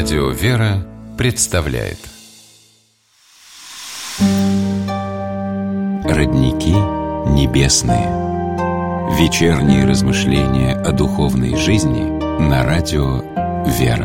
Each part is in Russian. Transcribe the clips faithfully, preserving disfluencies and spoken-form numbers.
Радио «Вера» представляет Родники небесные. Вечерние размышления о духовной жизни на радио «Вера».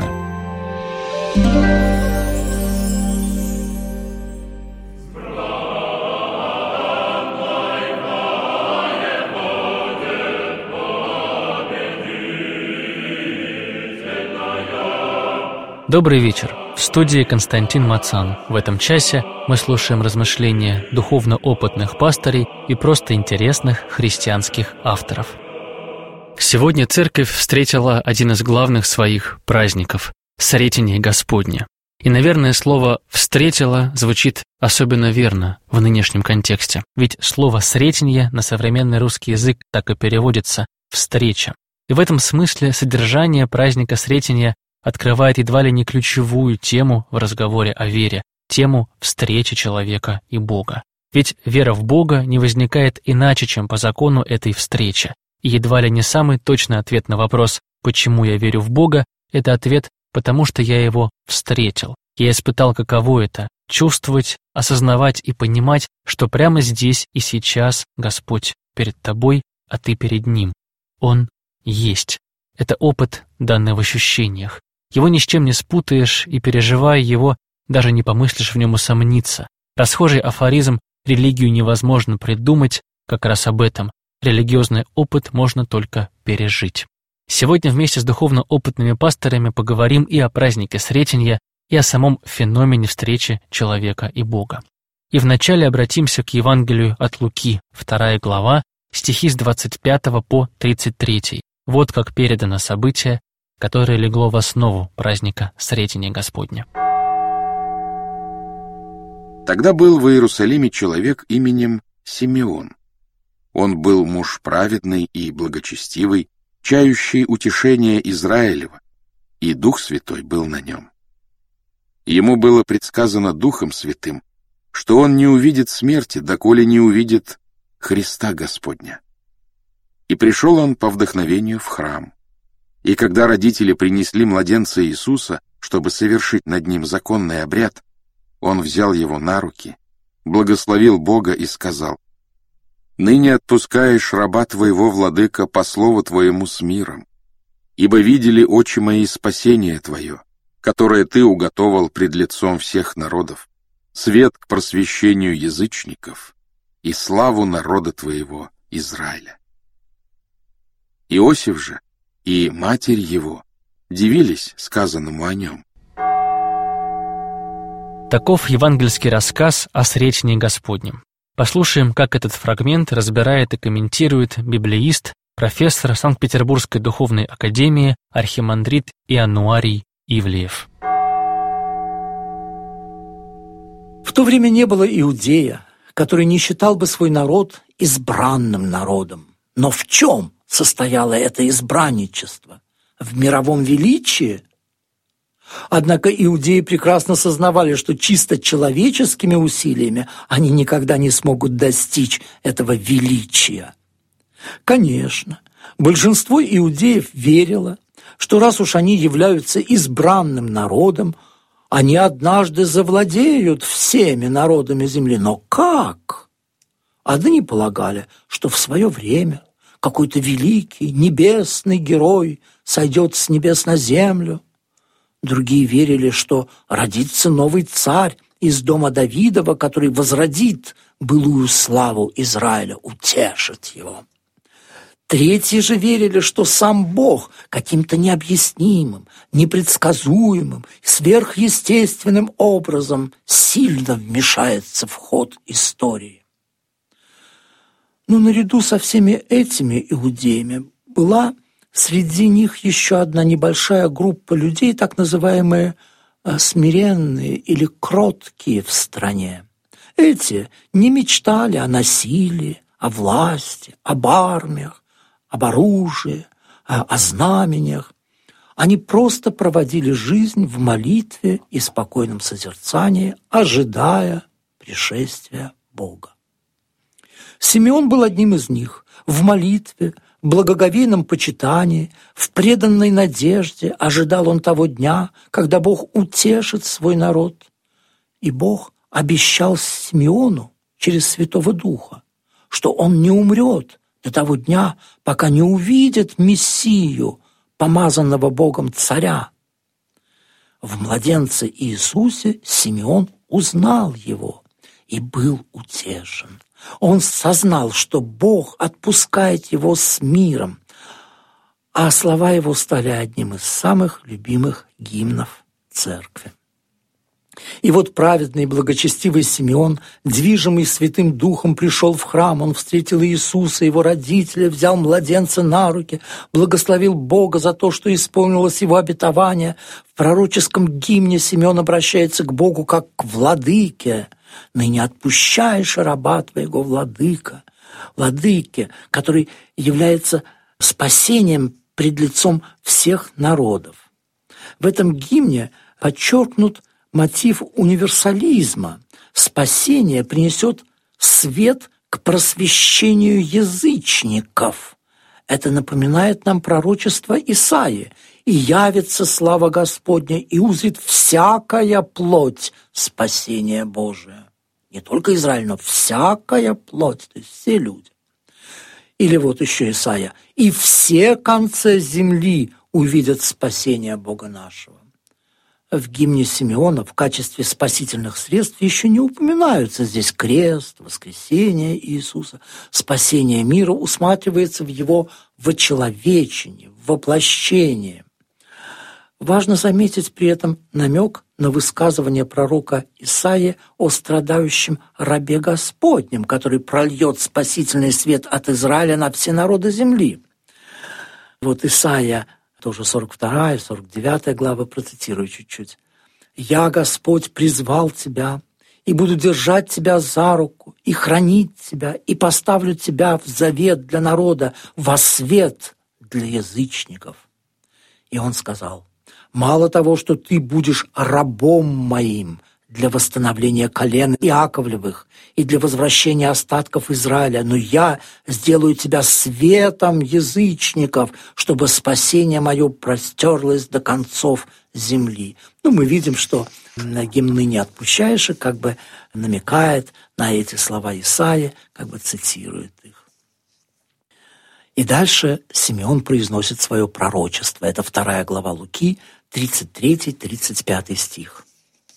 Добрый вечер. В студии Константин Мацан. В этом часе мы слушаем размышления духовно-опытных пастырей и просто интересных христианских авторов. Сегодня церковь встретила один из главных своих праздников – Сретение Господне. И, наверное, слово «встретила» звучит особенно верно в нынешнем контексте. Ведь слово «сретенье» на современный русский язык так и переводится «встреча». И в этом смысле содержание праздника Сретения открывает едва ли не ключевую тему в разговоре о вере, тему встречи человека и Бога. Ведь вера в Бога не возникает иначе, чем по закону этой встречи. И едва ли не самый точный ответ на вопрос «почему я верю в Бога?» – это ответ «потому что я Его встретил». Я испытал, каково это – чувствовать, осознавать и понимать, что прямо здесь и сейчас Господь перед тобой, а ты перед Ним. Он есть. Это опыт, данный в ощущениях. Его ни с чем не спутаешь, и, переживая его, даже не помыслишь в нем усомниться. Расхожий афоризм «религию невозможно придумать» как раз об этом. Религиозный опыт можно только пережить. Сегодня вместе с духовно опытными пасторами поговорим и о празднике Сретенья, и о самом феномене встречи человека и Бога. И вначале обратимся к Евангелию от Луки, вторая глава, стихи с двадцать пятого по тридцать третий. Вот как передано событие, которое легло в основу праздника Сретения Господня. Тогда был в Иерусалиме человек именем Симеон. Он был муж праведный и благочестивый, чающий утешение Израилева, и Дух Святой был на нем. Ему было предсказано Духом Святым, что он не увидит смерти, доколе не увидит Христа Господня. И пришел он по вдохновению в храм. И когда родители принесли младенца Иисуса, чтобы совершить над ним законный обряд, он взял его на руки, благословил Бога и сказал: «Ныне отпускаешь раба твоего, владыка, по слову твоему с миром, ибо видели очи мои спасение твое, которое ты уготовал пред лицом всех народов, свет к просвещению язычников и славу народа твоего Израиля». Иосиф же и матерь его дивились сказанному о нем. Таков евангельский рассказ о Сретении Господнем. Послушаем, как этот фрагмент разбирает и комментирует библеист, профессор Санкт-Петербургской духовной академии, архимандрит Ианнуарий Ивлеев. В то время не было иудея, который не считал бы свой народ избранным народом. Но в чем состояло это избранничество? В мировом величии? Однако иудеи прекрасно сознавали, что чисто человеческими усилиями они никогда не смогут достичь этого величия. Конечно, большинство иудеев верило, что раз уж они являются избранным народом, они однажды завладеют всеми народами земли. Но как? Одни полагали, что в свое время какой-то великий небесный герой сойдет с небес на землю. Другие верили, что родится новый царь из дома Давидова, который возродит былую славу Израиля, утешит его. Третьи же верили, что сам Бог каким-то необъяснимым, непредсказуемым, сверхъестественным образом сильно вмешается в ход истории. Но наряду со всеми этими иудеями была среди них еще одна небольшая группа людей, так называемые смиренные или кроткие в стране. Эти не мечтали о насилии, о власти, об армиях, об оружии, о знамениях. Они просто проводили жизнь в молитве и спокойном созерцании, ожидая пришествия Бога. Симеон был одним из них. В молитве, благоговейном почитании, в преданной надежде ожидал он того дня, когда Бог утешит свой народ. И Бог обещал Симеону через Святого Духа, что он не умрет до того дня, пока не увидит Мессию, помазанного Богом царя. В младенце Иисусе Симеон узнал его и был утешен. Он сознал, что Бог отпускает его с миром, а слова его стали одним из самых любимых гимнов церкви. И вот праведный и благочестивый Симеон, движимый Святым Духом, пришел в храм. Он встретил Иисуса, его родителя, взял младенца на руки, благословил Бога за то, что исполнилось его обетование. В пророческом гимне Симеон обращается к Богу как к владыке. «Ныне отпущаешь раба твоего, владыка». Владыке, который является спасением пред лицом всех народов. В этом гимне подчеркнут мотив универсализма. Спасение принесет свет к просвещению язычников. Это напоминает нам пророчество Исаии. «И явится слава Господня, и узрит всякая плоть спасение Божие». Не только Израиль, но всякая плоть, то есть все люди. Или вот еще Исаия. «И все концы земли увидят спасение Бога нашего». В гимне Симеона в качестве спасительных средств еще не упоминаются здесь крест, воскресение Иисуса. Спасение мира усматривается в его вочеловечении, в воплощении. Важно заметить при этом намек на высказывание пророка Исаии о страдающем рабе Господнем, который прольет спасительный свет от Израиля на все народы земли. Вот Исаия, тоже сорок вторая, сорок девятая главы, процитирую чуть-чуть. «Я, Господь, призвал тебя, и буду держать тебя за руку, и хранить тебя, и поставлю тебя в завет для народа, во свет для язычников». И он сказал: «Мало того, что ты будешь рабом моим для восстановления колен Иаковлевых и для возвращения остатков Израиля, но я сделаю тебя светом язычников, чтобы спасение мое простерлось до концов земли». Ну, мы видим, что гимн «Ныне отпущаешь» как бы намекает на эти слова Исаии, как бы цитирует их. И дальше Симеон произносит свое пророчество. Это вторая глава Луки, тридцать третий тридцать пятый стих.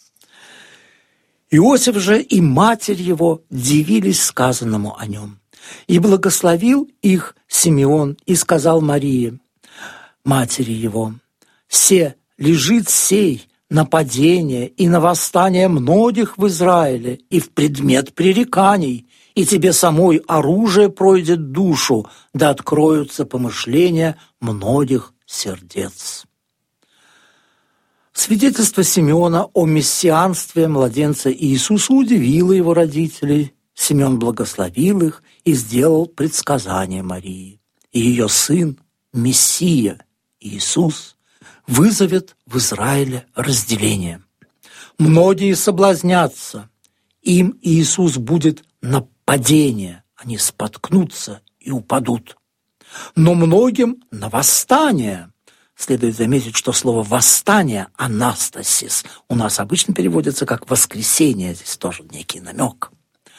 «Иосиф же и матерь его дивились сказанному о нем. И благословил их Симеон и сказал Марии, матери его: се лежит сей на падение и на восстание многих в Израиле и в предмет пререканий, и тебе самой оружие пройдет душу, да откроются помышления многих сердец». Свидетельство Симеона о мессианстве младенца Иисуса удивило его родителей. Симеон благословил их и сделал предсказание Марии. И ее сын, Мессия, Иисус, вызовет в Израиле разделение. Многие соблазнятся, им Иисус будет на падение, они споткнутся и упадут. Но многим на восстание. Следует заметить, что слово «восстание» – «анастасис» у нас обычно переводится как «воскресение», здесь тоже некий намек.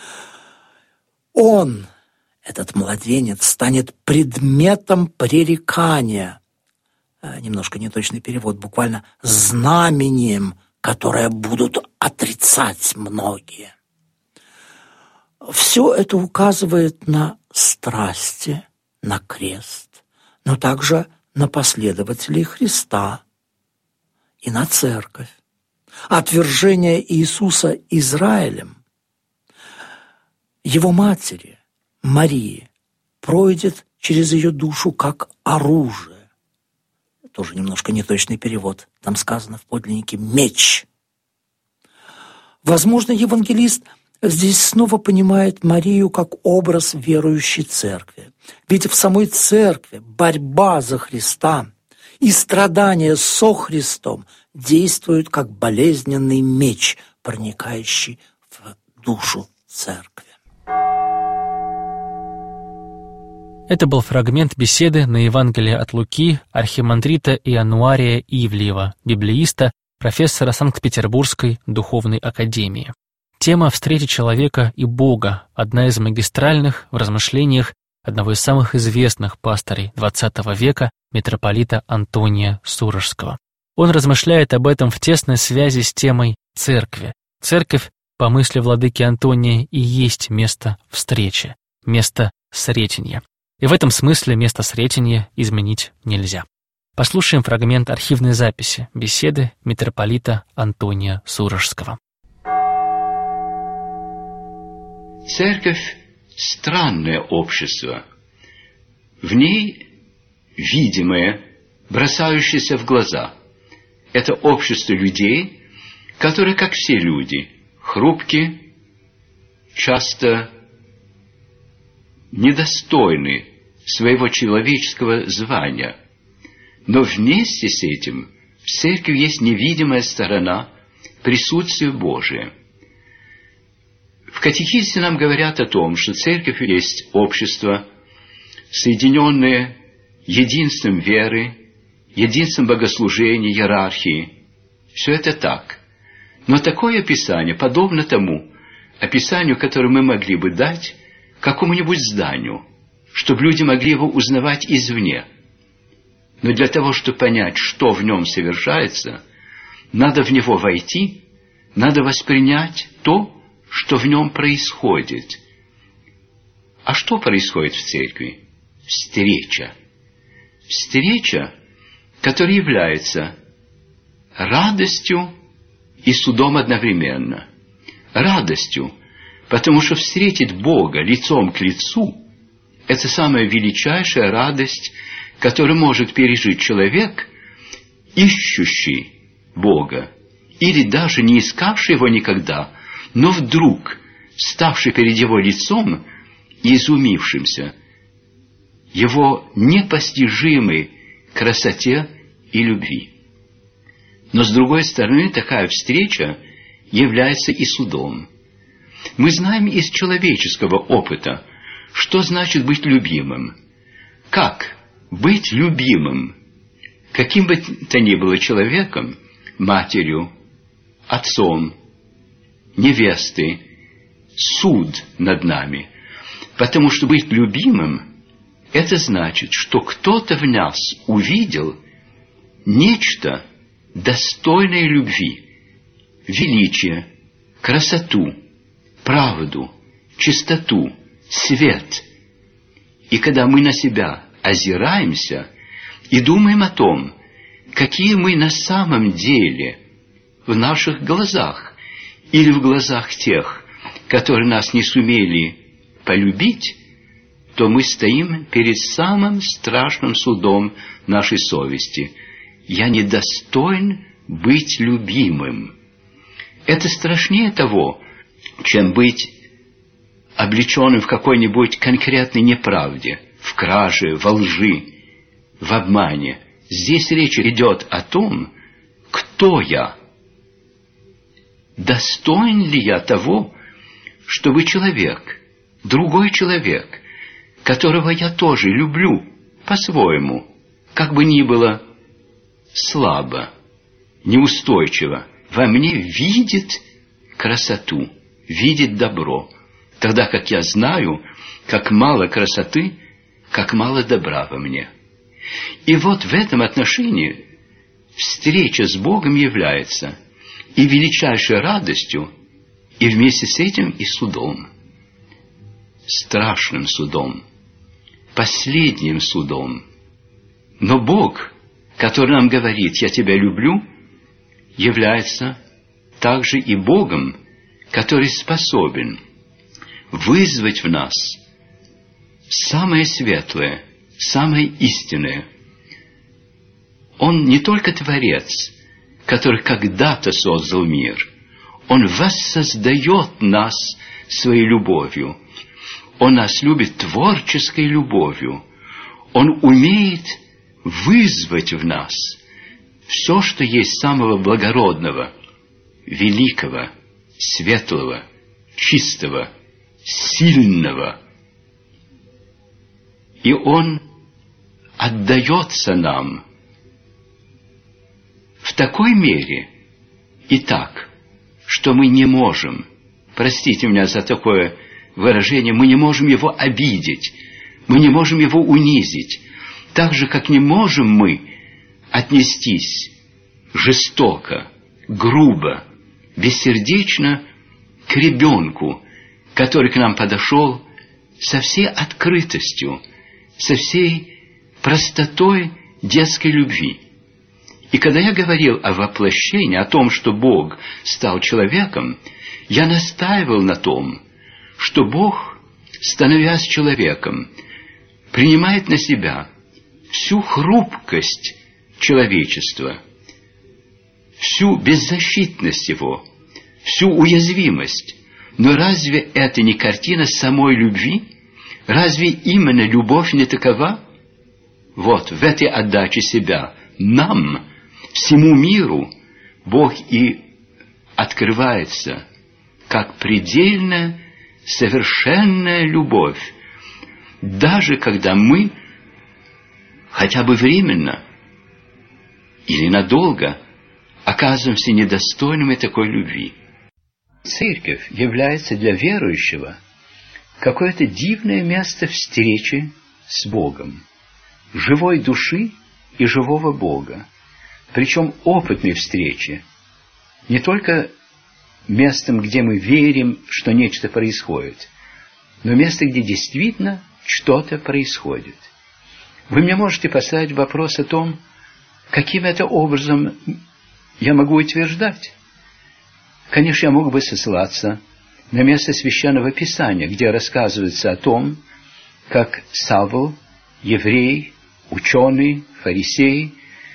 Он, этот младенец, станет предметом пререкания. Немножко неточный перевод, буквально знамением, которое будут отрицать многие. Все это указывает на страсти, на крест, но также на последователей Христа и на церковь. Отвержение Иисуса Израилем, его матери, Марии, пройдет через ее душу как оружие. Тоже немножко неточный перевод. Там сказано в подлиннике «меч». Возможно, евангелист здесь снова понимает Марию как образ верующей церкви. Ведь в самой церкви борьба за Христа и страдания со Христом действуют как болезненный меч, проникающий в душу церкви. Это был фрагмент беседы на Евангелие от Луки архимандрита Иануария Ивлеева, библеиста, профессора Санкт-Петербургской духовной академии. Тема «Встреча человека и Бога» – одна из магистральных в размышлениях одного из самых известных пастырей двадцатого века, митрополита Антония Сурожского. Он размышляет об этом в тесной связи с темой церкви. Церковь, по мысли владыки Антония, и есть место встречи, место сретения. И в этом смысле место сретения изменить нельзя. Послушаем фрагмент архивной записи беседы митрополита Антония Сурожского. Церковь – странное общество. В ней видимое, бросающееся в глаза. Это общество людей, которые, как все люди, хрупкие, часто недостойны своего человеческого звания. Но вместе с этим в церкви есть невидимая сторона присутствия Божия. В катехизисе нам говорят о том, что церковь есть общество, соединенное единством веры, единством богослужения, иерархии. Все это так. Но такое описание подобно тому описанию, которое мы могли бы дать какому-нибудь зданию, чтобы люди могли его узнавать извне. Но для того, чтобы понять, что в нем совершается, надо в него войти, надо воспринять то, что в нем происходит. А что происходит в церкви? Встреча. Встреча, которая является радостью и судом одновременно. Радостью, потому что встретить Бога лицом к лицу – это самая величайшая радость, которую может пережить человек, ищущий Бога, или даже не искавший его никогда, но вдруг ставший перед его лицом и изумившимся его непостижимой красоте и любви. Но с другой стороны, такая встреча является и судом. Мы знаем из человеческого опыта, что значит быть любимым. Как быть любимым каким бы то ни было человеком, матерью, отцом, невестой, суд над нами. Потому что быть любимым – это значит, что кто-то в нас увидел нечто достойное любви, величие, красоту, правду, чистоту, свет. И когда мы на себя озираемся и думаем о том, какие мы на самом деле в наших глазах или в глазах тех, которые нас не сумели полюбить, то мы стоим перед самым страшным судом нашей совести. Я недостоин быть любимым. Это страшнее того, чем быть облеченным в какой-нибудь конкретной неправде, в краже, во лжи, в обмане. Здесь речь идет о том, кто я. Достоин ли я того, чтобы человек, другой человек, которого я тоже люблю по-своему, как бы ни было слабо, неустойчиво, во мне видит красоту, видит добро, тогда как я знаю, как мало красоты, как мало добра во мне. И вот в этом отношении встреча с Богом является и величайшей радостью, и вместе с этим и судом. Страшным судом, последним судом. Но Бог, который нам говорит «я тебя люблю», является также и Богом, который способен вызвать в нас самое светлое, самое истинное. Он не только Творец, который когда-то создал мир, Он воссоздает нас своей любовью. Он нас любит творческой любовью. Он умеет вызвать в нас все, что есть самого благородного, великого, светлого, чистого, сильного. И Он отдается нам в такой мере и так, что мы не можем, простите меня за такое выражение, мы не можем Его обидеть, мы не можем Его унизить, так же, как не можем мы отнестись жестоко, грубо, бессердечно к ребенку, который к нам подошел со всей открытостью, со всей простотой детской любви. И когда я говорил о воплощении, о том, что Бог стал человеком, я настаивал на том, что Бог, становясь человеком, принимает на себя всю хрупкость человечества, всю беззащитность его, всю уязвимость. Но разве это не картина самой любви? Разве именно любовь не такова? Вот в этой отдаче себя нам, всему миру, Бог и открывается как предельная, совершенная любовь, даже когда мы хотя бы временно или надолго оказываемся недостойными такой любви. Церковь является для верующего какое-то дивное место встречи с Богом, живой души и живого Бога, причем опытной встречи, не только местом, где мы верим, что нечто происходит, но место, где действительно что-то происходит. Вы мне можете поставить вопрос о том, каким это образом я могу утверждать. Конечно, я мог бы сослаться на место Священного Писания, где рассказывается о том, как Савл, еврей, ученый, фарисей,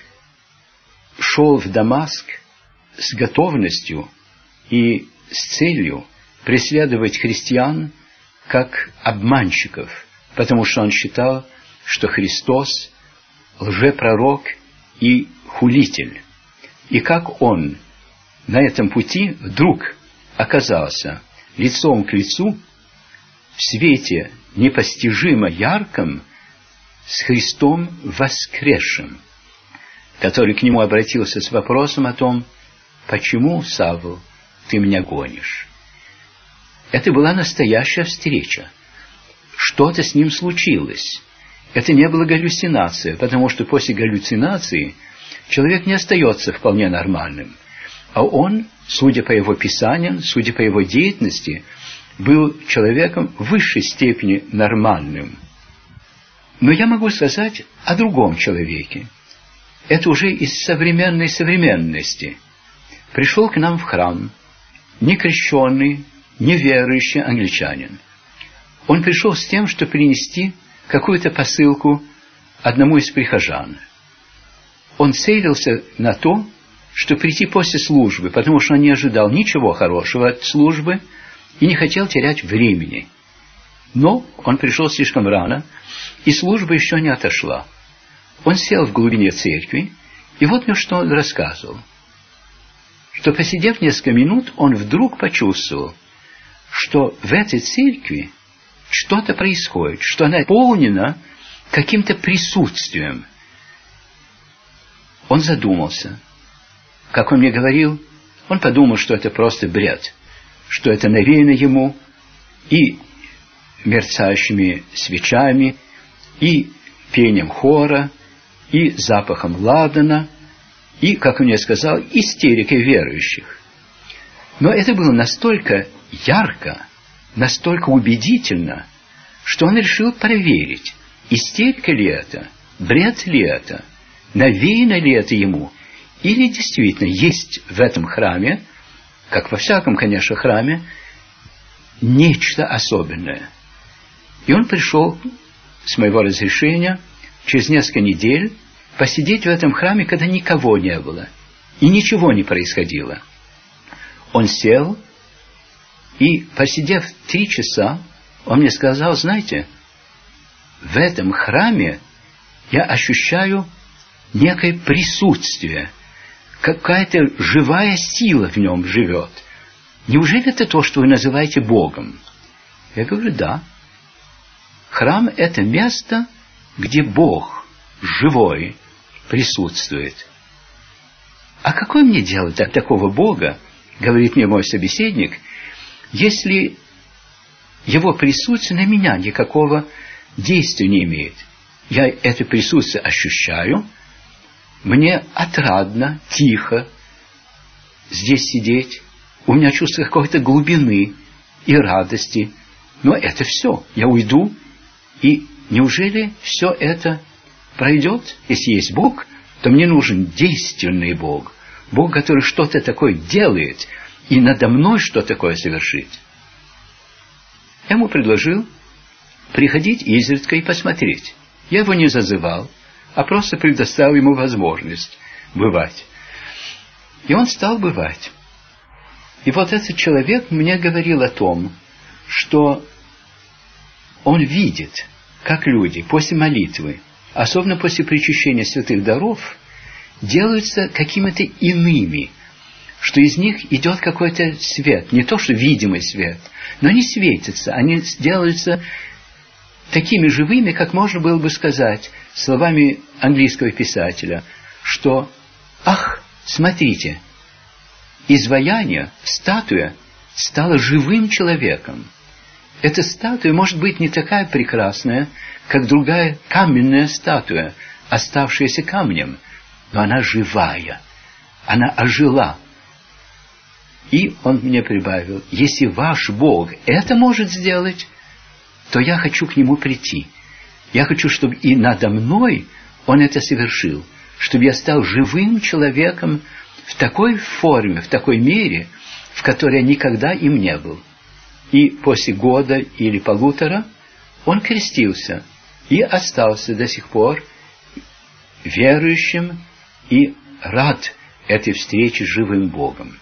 шел в Дамаск с готовностью и с целью преследовать христиан как обманщиков, потому что он считал, что Христос – лжепророк и хулитель. И как он на этом пути вдруг оказался лицом к лицу в свете непостижимо ярком с Христом воскресшим, который к нему обратился с вопросом о том, почему, Савл, ты меня гонишь? Это была настоящая встреча. Что-то с ним случилось. Это не была галлюцинация, потому что после галлюцинации человек не остается вполне нормальным. А он, судя по его писаниям, судя по его деятельности, был человеком в высшей степени нормальным. Но я могу сказать о другом человеке. Это уже из современной современности. Пришел к нам в храм некрещенный, неверующий англичанин. Он пришел с тем, чтобы принести какую-то посылку одному из прихожан. Он целился на то, чтобы прийти после службы, потому что он не ожидал ничего хорошего от службы и не хотел терять времени. Но он пришел слишком рано, и служба еще не отошла. Он сел в глубине церкви, и вот мне что он рассказывал. Что, посидев несколько минут, он вдруг почувствовал, что в этой церкви что-то происходит, что она наполнена каким-то присутствием. Он задумался. Как он мне говорил, он подумал, что это просто бред, что это навеяно ему и мерцающими свечами, и пением хора, и запахом ладана, и, как он мне сказал, истерикой верующих. Но это было настолько ярко, настолько убедительно, что он решил проверить, истерика ли это, бред ли это, навеяно ли это ему, или действительно есть в этом храме, как во всяком, конечно, храме, нечто особенное. И он пришел с моего разрешения через несколько недель посидеть в этом храме, когда никого не было и ничего не происходило. Он сел, и, посидев три часа, он мне сказал, знаете, в этом храме я ощущаю некое присутствие, какая-то живая сила в нем живет. Неужели это то, что вы называете Богом? Я говорю, да. Храм – это место, где Бог живой присутствует. А какое мне дело до такого Бога, говорит мне мой собеседник, если его присутствие на меня никакого действия не имеет? Я это присутствие ощущаю, мне отрадно, тихо здесь сидеть, у меня чувство какой-то глубины и радости, но это все, я уйду, и неужели все это пройдет? Если есть Бог, то мне нужен действенный Бог, Бог, который что-то такое делает, и надо мной что такое совершит. Я ему предложил приходить изредка и посмотреть. Я его не зазывал, а просто предоставил ему возможность бывать. И он стал бывать. И вот этот человек мне говорил о том, что он видит, как люди после молитвы, особенно после причащения святых даров, делаются какими-то иными, что из них идет какой-то свет, не то что видимый свет, но они светятся, они делаются такими живыми, как можно было бы сказать словами английского писателя, что «Ах, смотрите, изваяние, статуя стала живым человеком». Эта статуя может быть не такая прекрасная, как другая каменная статуя, оставшаяся камнем, но она живая, она ожила. И он мне прибавил: если ваш Бог это может сделать, то я хочу к Нему прийти. Я хочу, чтобы и надо мной Он это совершил, чтобы я стал живым человеком в такой форме, в такой мере, в которой я никогда им не был. И после года или полутора он крестился и остался до сих пор верующим и рад этой встрече с живым Богом.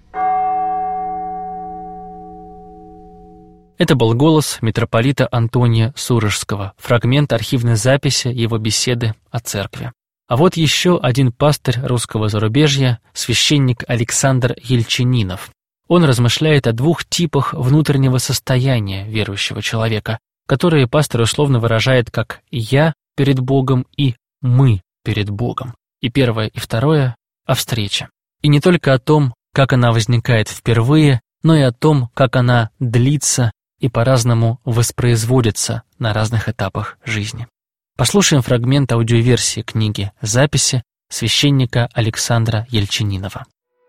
Это был голос митрополита Антония Сурожского, фрагмент архивной записи его беседы о церкви. А вот еще один пастырь русского зарубежья, священник Александр Ельчининов. Он размышляет о двух типах внутреннего состояния верующего человека, которые пастор условно выражает как «я перед Богом» и «мы перед Богом». И первое, и второе – о встрече. И не только о том, как она возникает впервые, но и о том, как она длится и по-разному воспроизводится на разных этапах жизни. Послушаем фрагмент аудиоверсии книги «Записи» священника Александра Ельчининова.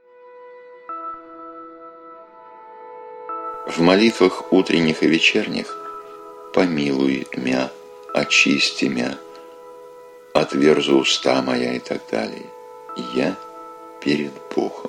В молитвах утренних и вечерних «Помилуй мя, очисти мя, отверзу уста моя» и так далее. Я перед Богом.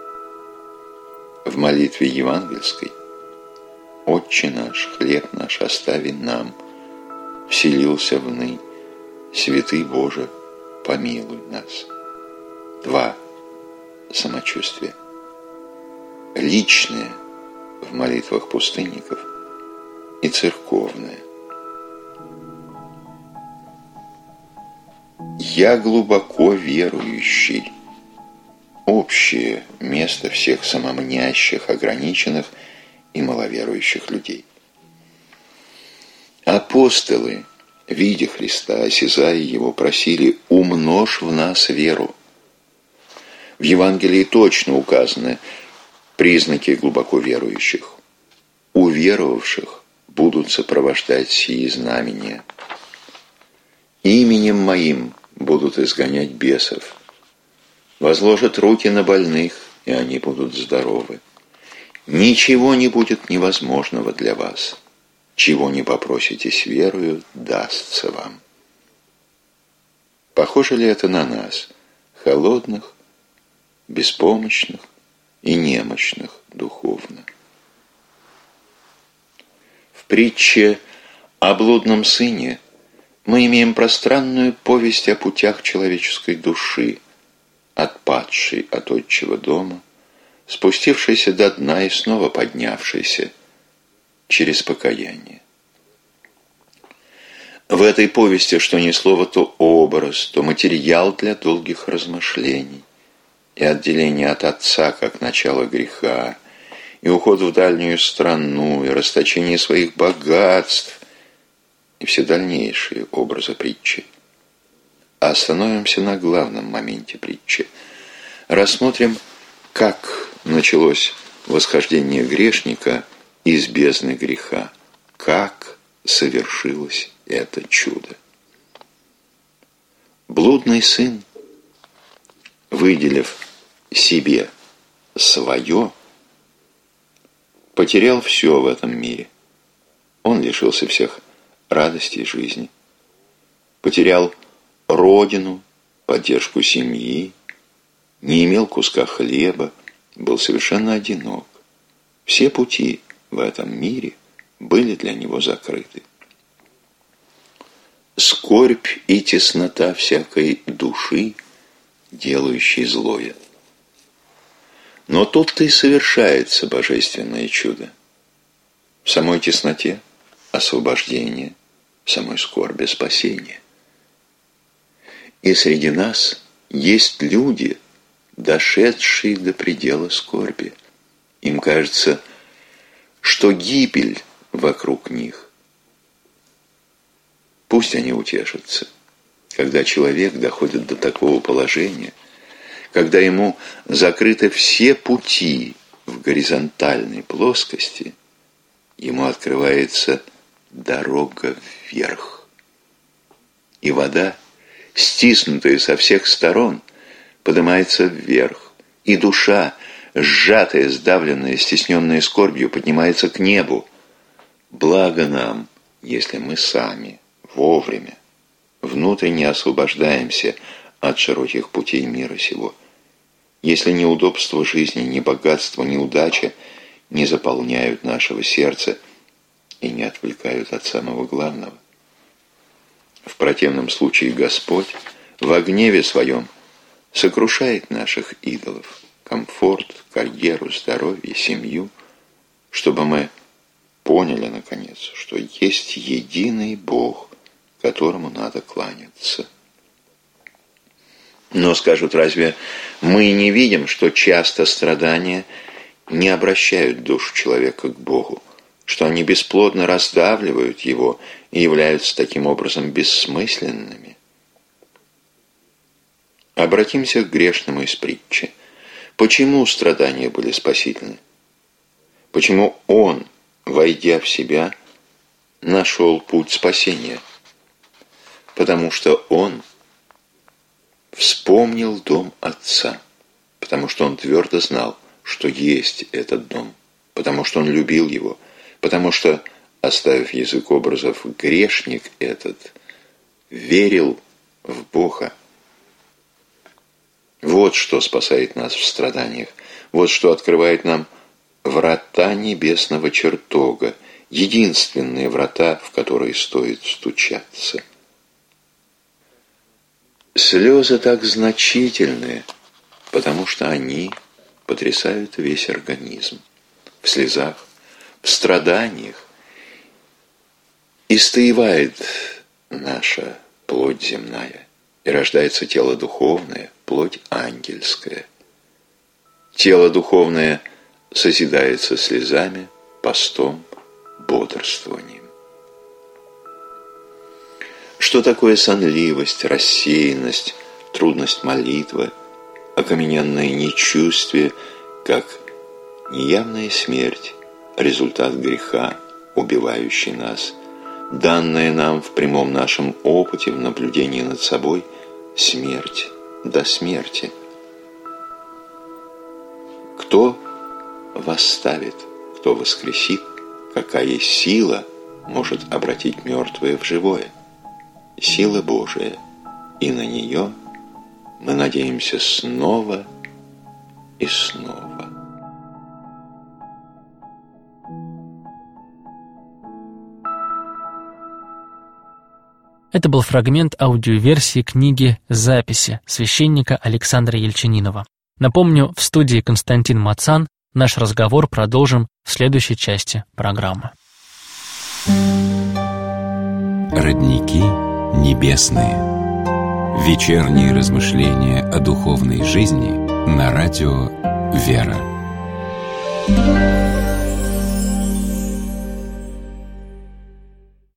В молитве евангельской «Отче наш, хлеб наш остави нам, вселился вны, святый Боже, помилуй нас». Два самочувствия. Личное в молитвах пустынников и церковное. «Я глубоко верующий» – общее место всех самомнящих, ограниченных и маловерующих людей. Апостолы, видя Христа, осязая Его, просили: «Умножь в нас веру». В Евангелии точно указаны признаки глубоко верующих. «Уверовавших будут сопровождать сии знамения. Именем Моим будут изгонять бесов. Возложат руки на больных, и они будут здоровы. Ничего не будет невозможного для вас. Чего не попросите с верою, дастся вам». Похоже ли это на нас, холодных, беспомощных и немощных духовно? В притче о блудном сыне мы имеем пространную повесть о путях человеческой души, отпадшей от отчего дома, спустившейся до дна и снова поднявшейся через покаяние. В этой повести, что ни слово, то образ, то материал для долгих размышлений, и отделение от Отца как начало греха, и уход в дальнюю страну, и расточение своих богатств, и все дальнейшие образы притчи. А остановимся на главном моменте притчи. Рассмотрим, как началось восхождение грешника из бездны греха, как совершилось это чудо. Блудный сын, выделив себе свое, потерял все в этом мире. Он лишился всех радостей жизни, потерял родину, поддержку семьи, не имел куска хлеба, был совершенно одинок. Все пути в этом мире были для него закрыты. Скорбь и теснота всякой души, делающей злое. Но тут-то и совершается божественное чудо. В самой тесноте освобождение, в самой скорби спасение. И среди нас есть люди, дошедшие до предела скорби. Им кажется, что гибель вокруг них. Пусть они утешатся. Когда человек доходит до такого положения, когда ему закрыты все пути в горизонтальной плоскости, ему открывается дорога вверх. И вода, стиснутая со всех сторон, поднимается вверх. И душа, сжатая, сдавленная, стесненная скорбью, поднимается к небу. Благо нам, если мы сами вовремя внутренне освобождаемся от широких путей мира сего. Если ни удобство жизни, ни богатство, ни удача не заполняют нашего сердца и не отвлекают от самого главного. В противном случае Господь во гневе своем сокрушает наших идолов, комфорт, карьеру, здоровье, семью, чтобы мы поняли, наконец, что есть единый Бог, которому надо кланяться. Но скажут, разве мы не видим, что часто страдания не обращают душу человека к Богу, что они бесплодно раздавливают его и являются таким образом бессмысленными? Обратимся к грешному из притчи. Почему страдания были спасительны? Почему он, войдя в себя, нашел путь спасения? Потому что он вспомнил дом отца, потому что он твердо знал, что есть этот дом, потому что он любил его, потому что, оставив язык образов, грешник этот верил в Бога. Вот что спасает нас в страданиях, вот что открывает нам врата небесного чертога, единственные врата, в которые стоит стучаться. Слезы так значительны, потому что они потрясают весь организм. В слезах, в страданиях истаивает наша плоть земная, и рождается тело духовное, плоть ангельская. Тело духовное созидается слезами, постом, бодрствованием. Что такое сонливость, рассеянность, трудность молитвы, окамененное нечувствие, как неявная смерть, результат греха, убивающий нас, данная нам в прямом нашем опыте, в наблюдении над собой, смерть до смерти. Кто восставит, кто воскресит, какая сила может обратить мертвое в живое? Сила Божия, и на нее мы надеемся снова и снова. Это был фрагмент аудиоверсии книги «Записи» священника Александра Ельчининова. Напомню, в студии Константин Мацан. Наш разговор продолжим в следующей части программы. Родники небесные. Вечерние размышления о духовной жизни на радио «Вера».